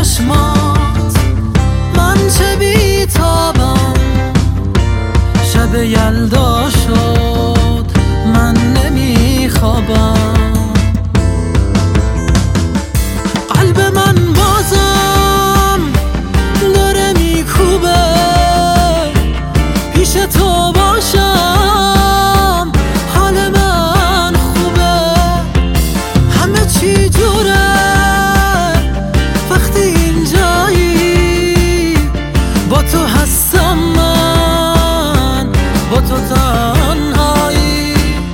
چشمات من چه بیتابم، شب یلدا شد من نمیخوابم. قلب من بازم داره میکوبه، پیش تو باشم حال من خوبه. همه چی جوره وقتی اینجایی، با تو هستم من، با تو تنهایی.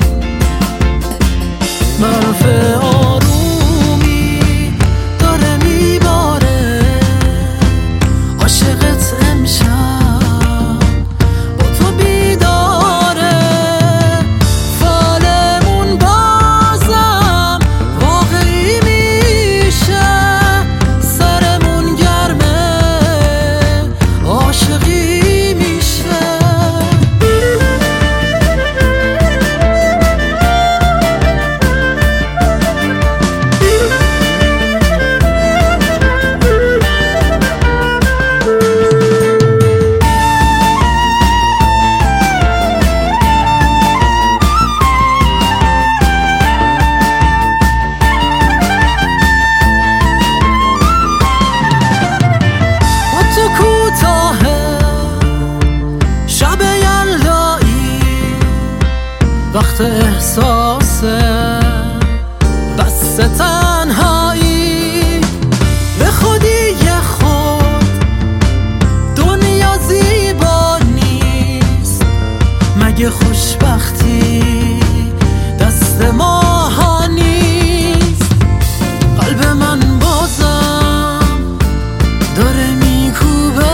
برف آرومی داره میباره، عاشقت امشب با تو بیداره. فالمون بازم واقعی میشه، سرمون گرمه عاشقی میشه. شب یلدایی وقت احساس بس تنهایی، به خودی یه خود دنیا زیبا نیست، مگه خوشبختی دست ما نیست. قلب من بازم داره میکوبه،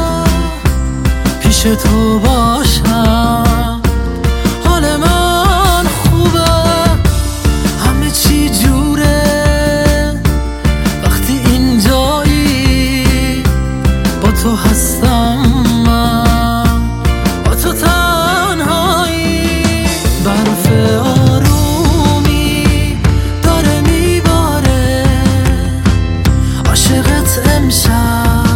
پیش تو باشم حال من خوبه. همه چی جوره وقتی اینجایی، با تو هستم من، با تو تنهایی. برف آرومی داره میباره، عاشقت امشب